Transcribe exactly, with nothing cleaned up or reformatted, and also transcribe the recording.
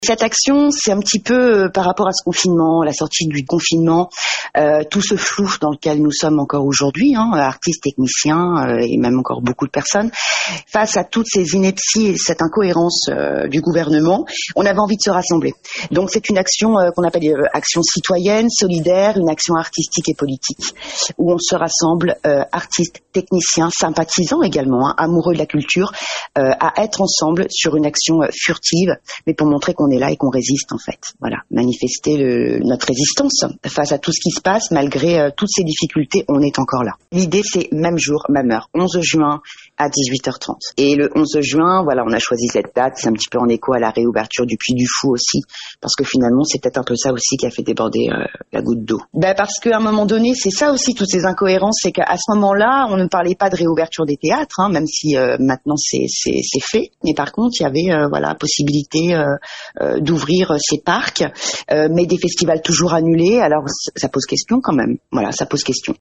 Cette action, c'est un petit peu euh, par rapport à ce confinement, la sortie du confinement, euh, tout ce flou dans lequel nous sommes encore aujourd'hui, hein, artistes, techniciens euh, et même encore beaucoup de personnes, face à toutes ces inepties et cette incohérence euh, du gouvernement, on avait envie de se rassembler. Donc c'est une action euh, qu'on appelle euh, action citoyenne, solidaire, une action artistique et politique, où on se rassemble, euh, artistes, techniciens, sympathisants également, hein, amoureux de la culture, euh, à être ensemble sur une action euh, furtive, mais pour montrer qu'on est là et qu'on résiste en fait. Voilà, manifester le, notre résistance face à tout ce qui se passe, malgré euh, toutes ces difficultés, on est encore là. L'idée c'est même jour, même heure, onze juin à dix-huit heures trente. Et le onze juin, voilà, on a choisi cette date, c'est un petit peu en écho à la réouverture du Puy du Fou aussi, parce que finalement c'est peut-être un peu ça aussi qui a fait déborder euh, la goutte d'eau. Ben parce qu'à un moment donné, c'est ça aussi toutes ces incohérences, c'est qu'à ce moment-là, on ne parlait pas de réouverture des théâtres, hein, même si euh, maintenant c'est, c'est, c'est fait, mais par contre il y avait euh, voilà possibilité euh, euh, d'ouvrir ces parcs, euh, mais des festivals toujours annulés, alors ça pose question quand même, voilà, ça pose question.